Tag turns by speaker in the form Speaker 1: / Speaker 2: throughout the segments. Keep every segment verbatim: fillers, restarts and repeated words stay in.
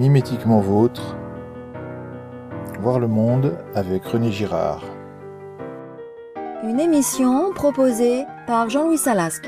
Speaker 1: Mimétiquement vôtre, voir le monde avec René Girard.
Speaker 2: Une émission proposée par Jean-Louis Salasque.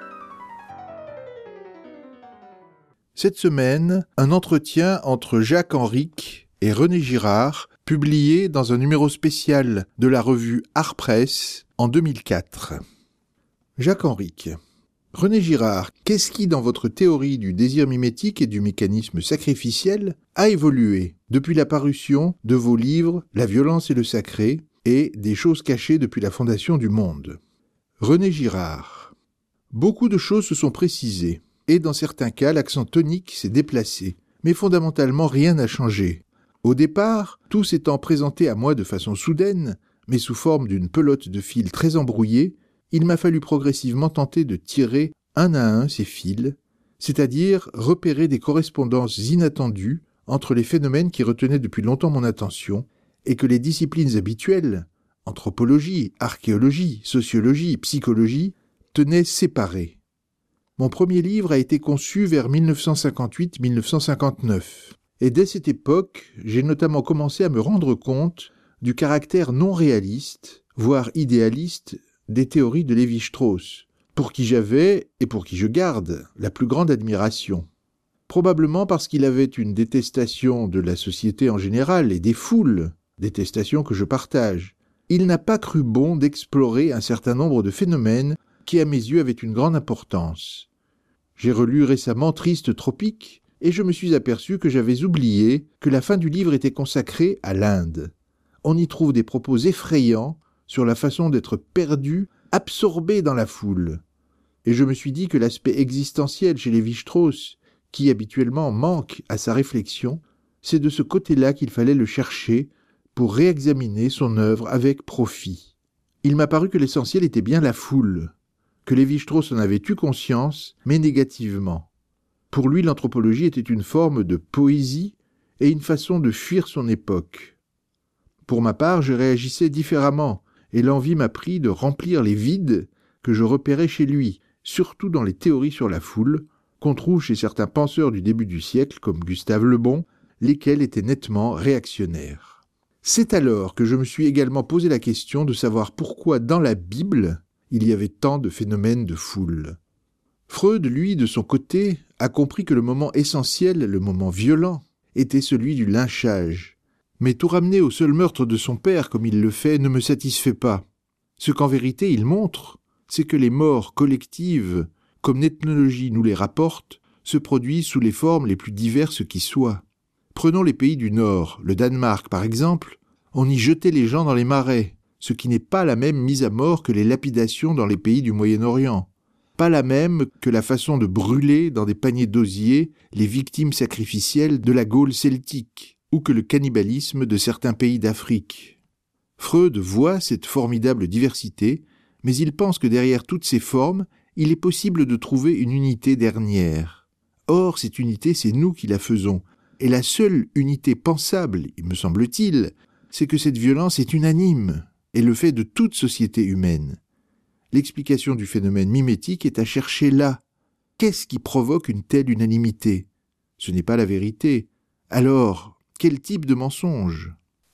Speaker 1: Cette semaine, un entretien entre Jacques Henrique et René Girard, publié dans un numéro spécial de la revue Art Press en deux mille quatre. Jacques Henrique. René Girard, qu'est-ce qui, dans votre théorie du désir mimétique et du mécanisme sacrificiel, a évolué depuis la parution de vos livres « La violence et le sacré » et « Des choses cachées depuis la fondation du monde ». René Girard. Beaucoup de choses se sont précisées, et dans certains cas, l'accent tonique s'est déplacé, mais fondamentalement rien n'a changé. Au départ, tout s'étant présenté à moi de façon soudaine, mais sous forme d'une pelote de fil très embrouillée, il m'a fallu progressivement tenter de tirer un à un ces fils, c'est-à-dire repérer des correspondances inattendues entre les phénomènes qui retenaient depuis longtemps mon attention et que les disciplines habituelles, anthropologie, archéologie, sociologie, psychologie, tenaient séparés. Mon premier livre a été conçu vers dix-neuf cent cinquante-huit à dix-neuf cent cinquante-neuf, et dès cette époque, j'ai notamment commencé à me rendre compte du caractère non réaliste, voire idéaliste, des théories de Lévi-Strauss, pour qui j'avais, et pour qui je garde, la plus grande admiration. Probablement parce qu'il avait une détestation de la société en général et des foules, détestation que je partage. Il n'a pas cru bon d'explorer un certain nombre de phénomènes qui, à mes yeux, avaient une grande importance. J'ai relu récemment Triste Tropique, et je me suis aperçu que j'avais oublié que la fin du livre était consacrée à l'Inde. On y trouve des propos effrayants sur la façon d'être perdu, absorbé dans la foule. Et je me suis dit que l'aspect existentiel chez Lévi-Strauss, qui habituellement manque à sa réflexion, c'est de ce côté-là qu'il fallait le chercher pour réexaminer son œuvre avec profit. Il m'a paru que l'essentiel était bien la foule, que Lévi-Strauss en avait eu conscience, mais négativement. Pour lui, l'anthropologie était une forme de poésie et une façon de fuir son époque. Pour ma part, je réagissais différemment, et l'envie m'a pris de remplir les vides que je repérais chez lui, surtout dans les théories sur la foule, qu'on trouve chez certains penseurs du début du siècle, comme Gustave Le Bon, lesquels étaient nettement réactionnaires. C'est alors que je me suis également posé la question de savoir pourquoi dans la Bible, il y avait tant de phénomènes de foule. Freud, lui, de son côté, a compris que le moment essentiel, le moment violent, était celui du lynchage. Mais tout ramener au seul meurtre de son père, comme il le fait, ne me satisfait pas. Ce qu'en vérité il montre, c'est que les morts collectives, comme l'ethnologie nous les rapporte, se produisent sous les formes les plus diverses qui soient. Prenons les pays du Nord, le Danemark par exemple, on y jetait les gens dans les marais, ce qui n'est pas la même mise à mort que les lapidations dans les pays du Moyen-Orient. Pas la même que la façon de brûler dans des paniers d'osier les victimes sacrificielles de la Gaule celtique, ou que le cannibalisme de certains pays d'Afrique. Freud voit cette formidable diversité, mais il pense que derrière toutes ces formes, il est possible de trouver une unité dernière. Or, cette unité, c'est nous qui la faisons, et la seule unité pensable, il me semble-t-il, c'est que cette violence est unanime, et le fait de toute société humaine. L'explication du phénomène mimétique est à chercher là. Qu'est-ce qui provoque une telle unanimité ? Ce n'est pas la vérité. Alors, quel type de mensonge ?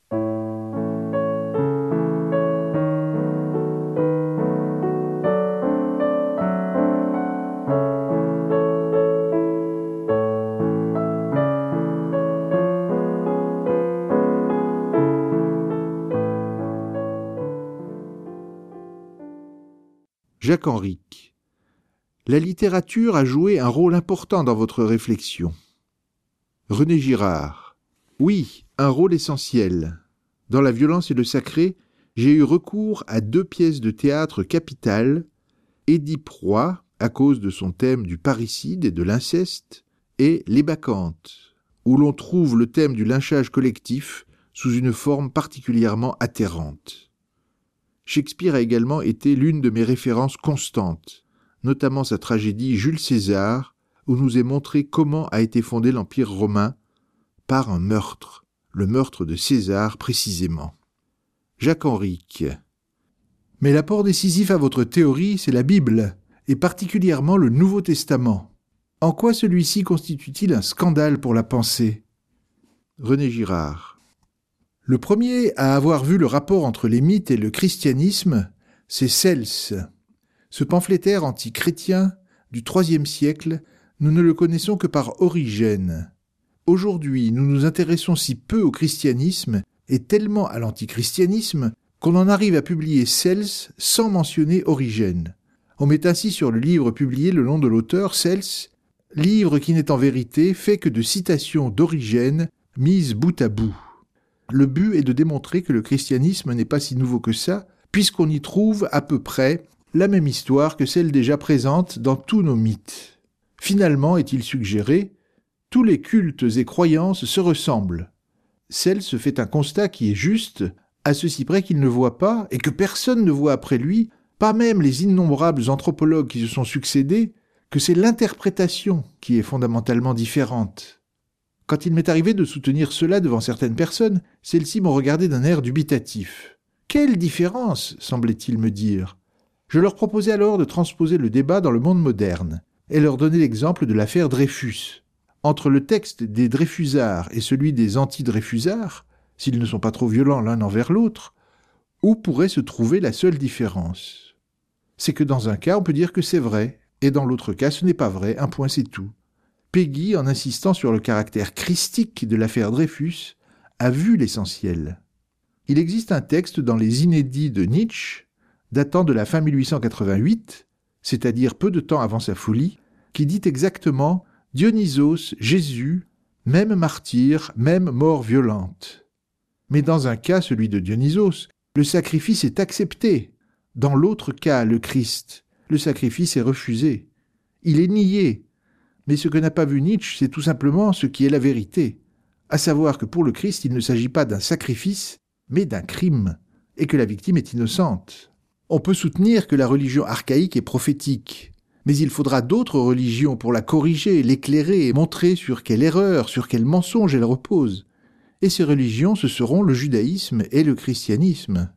Speaker 1: Jacques Henrique. La littérature a joué un rôle important dans votre réflexion. René Girard. Oui, un rôle essentiel. Dans La violence et le sacré, j'ai eu recours à deux pièces de théâtre capitales, Édipe Roi, à cause de son thème du parricide et de l'inceste, et Les Bacchantes, où l'on trouve le thème du lynchage collectif sous une forme particulièrement atterrante. Shakespeare a également été l'une de mes références constantes, notamment sa tragédie Jules César, où nous est montré comment a été fondé l'Empire romain par un meurtre, le meurtre de César précisément. Jacques Henrique. Mais l'apport décisif à votre théorie, c'est la Bible, et particulièrement le Nouveau Testament. En quoi celui-ci constitue-t-il un scandale pour la pensée ? René Girard. Le premier à avoir vu le rapport entre les mythes et le christianisme, c'est Cels. Ce pamphlétaire anti-chrétien du troisième siècle, nous ne le connaissons que par Origène. Aujourd'hui, nous nous intéressons si peu au christianisme et tellement à l'antichristianisme qu'on en arrive à publier Cels sans mentionner Origène. On met ainsi sur le livre publié le nom de l'auteur, Cels, livre qui n'est en vérité fait que de citations d'Origène mises bout à bout. Le but est de démontrer que le christianisme n'est pas si nouveau que ça, puisqu'on y trouve à peu près la même histoire que celle déjà présente dans tous nos mythes. Finalement, est-il suggéré, tous les cultes et croyances se ressemblent. Cels se fait un constat qui est juste, à ceci près qu'il ne voit pas, et que personne ne voit après lui, pas même les innombrables anthropologues qui se sont succédés, que c'est l'interprétation qui est fondamentalement différente. Quand il m'est arrivé de soutenir cela devant certaines personnes, celles-ci m'ont regardé d'un air dubitatif. « Quelle différence ?» semblait-il me dire. Je leur proposais alors de transposer le débat dans le monde moderne, et leur donner l'exemple de l'affaire Dreyfus. Entre le texte des Dreyfusards et celui des anti-Dreyfusards, s'ils ne sont pas trop violents l'un envers l'autre, où pourrait se trouver la seule différence? C'est que dans un cas, on peut dire que c'est vrai, et dans l'autre cas, ce n'est pas vrai, un point c'est tout. Peggy, en insistant sur le caractère christique de l'affaire Dreyfus, a vu l'essentiel. Il existe un texte dans les Inédits de Nietzsche, datant de la fin mille huit cent quatre-vingt-huit, c'est-à-dire peu de temps avant sa folie, qui dit exactement « Dionysos, Jésus, même martyr, même mort violente ». Mais dans un cas, celui de Dionysos, le sacrifice est accepté. Dans l'autre cas, le Christ, le sacrifice est refusé. Il est nié. Mais ce que n'a pas vu Nietzsche, c'est tout simplement ce qui est la vérité, à savoir que pour le Christ, il ne s'agit pas d'un sacrifice, mais d'un crime, et que la victime est innocente. On peut soutenir que la religion archaïque est prophétique, mais il faudra d'autres religions pour la corriger, l'éclairer et montrer sur quelle erreur, sur quel mensonge elle repose. Et ces religions, ce seront le judaïsme et le christianisme.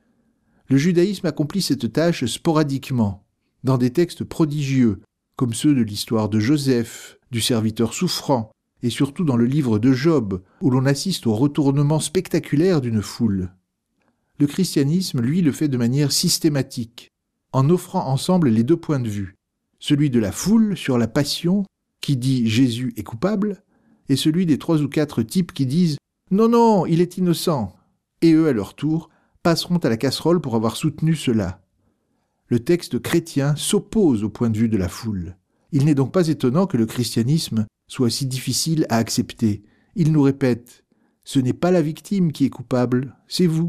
Speaker 1: Le judaïsme accomplit cette tâche sporadiquement, dans des textes prodigieux, comme ceux de l'histoire de Joseph, du serviteur souffrant, et surtout dans le livre de Job, où l'on assiste au retournement spectaculaire d'une foule. Le christianisme, lui, le fait de manière systématique, en offrant ensemble les deux points de vue, celui de la foule sur la passion, qui dit « Jésus est coupable », et celui des trois ou quatre types qui disent « Non, non, il est innocent », et eux, à leur tour, passeront à la casserole pour avoir soutenu cela. Le texte chrétien s'oppose au point de vue de la foule. Il n'est donc pas étonnant que le christianisme soit si difficile à accepter. Il nous répète « Ce n'est pas la victime qui est coupable, c'est vous ».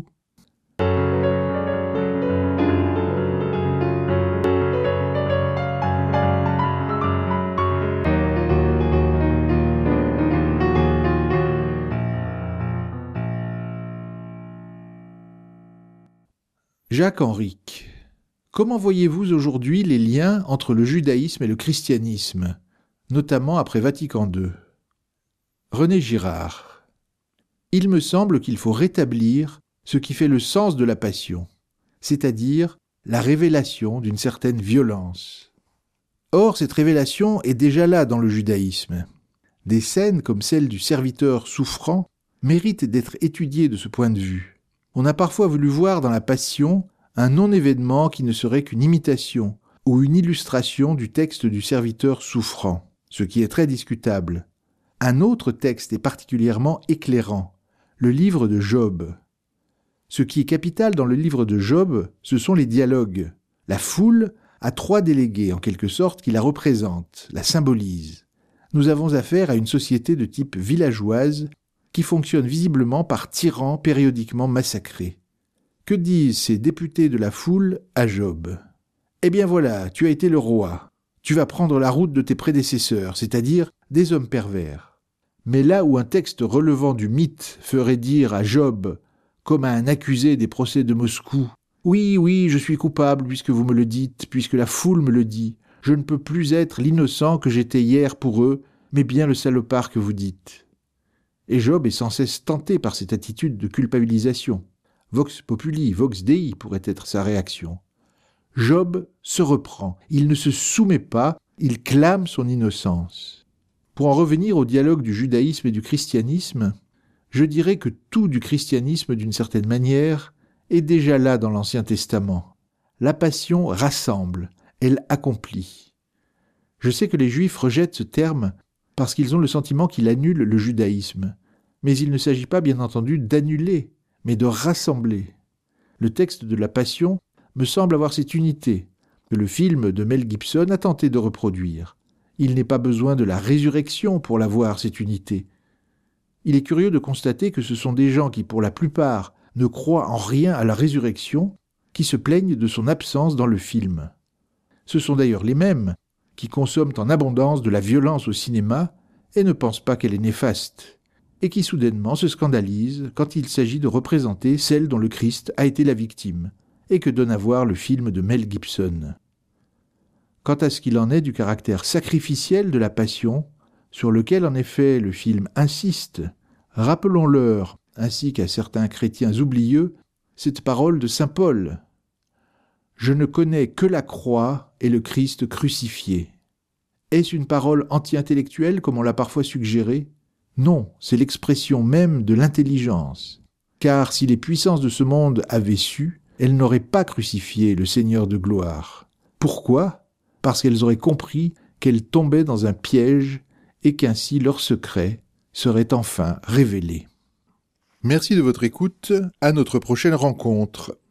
Speaker 1: Jacques Henrique. Comment voyez-vous aujourd'hui les liens entre le judaïsme et le christianisme, notamment après Vatican deux? René Girard. Il me semble qu'il faut rétablir ce qui fait le sens de la passion, c'est-à-dire la révélation d'une certaine violence. Or, cette révélation est déjà là dans le judaïsme. Des scènes comme celle du serviteur souffrant méritent d'être étudiées de ce point de vue. On a parfois voulu voir dans la Passion un non-événement qui ne serait qu'une imitation ou une illustration du texte du serviteur souffrant, ce qui est très discutable. Un autre texte est particulièrement éclairant, le livre de Job. Ce qui est capital dans le livre de Job, ce sont les dialogues. La foule a trois délégués, en quelque sorte, qui la représentent, la symbolisent. Nous avons affaire à une société de type villageoise qui fonctionne visiblement par tyrans périodiquement massacrés. Que disent ces députés de la foule à Job? Eh bien voilà, tu as été le roi. Tu vas prendre la route de tes prédécesseurs, c'est-à-dire des hommes pervers. Mais là où un texte relevant du mythe ferait dire à Job, comme à un accusé des procès de Moscou, « Oui, oui, je suis coupable puisque vous me le dites, puisque la foule me le dit. Je ne peux plus être l'innocent que j'étais hier pour eux, mais bien le salopard que vous dites. » Et Job est sans cesse tenté par cette attitude de culpabilisation. Vox populi, vox dei pourrait être sa réaction. Job se reprend, il ne se soumet pas, il clame son innocence. Pour en revenir au dialogue du judaïsme et du christianisme, je dirais que tout du christianisme, d'une certaine manière, est déjà là dans l'Ancien Testament. La passion rassemble, elle accomplit. Je sais que les Juifs rejettent ce terme parce qu'ils ont le sentiment qu'il annule le judaïsme. Mais il ne s'agit pas, bien entendu, d'annuler, mais de rassembler. Le texte de la Passion me semble avoir cette unité que le film de Mel Gibson a tenté de reproduire. Il n'est pas besoin de la résurrection pour l'avoir, cette unité. Il est curieux de constater que ce sont des gens qui, pour la plupart, ne croient en rien à la résurrection, qui se plaignent de son absence dans le film. Ce sont d'ailleurs les mêmes qui consomment en abondance de la violence au cinéma et ne pensent pas qu'elle est néfaste, et qui soudainement se scandalisent quand il s'agit de représenter celle dont le Christ a été la victime, et que donne à voir le film de Mel Gibson. Quant à ce qu'il en est du caractère sacrificiel de la Passion, sur lequel en effet le film insiste, rappelons-leur, ainsi qu'à certains chrétiens oublieux, cette parole de saint Paul. « Je ne connais que la croix et le Christ crucifié ». Est-ce une parole anti-intellectuelle comme on l'a parfois suggéré ? Non, c'est l'expression même de l'intelligence. Car si les puissances de ce monde avaient su, elles n'auraient pas crucifié le Seigneur de gloire. Pourquoi ? Parce qu'elles auraient compris qu'elles tombaient dans un piège et qu'ainsi leur secret serait enfin révélé.
Speaker 3: Merci de votre écoute. À notre prochaine rencontre.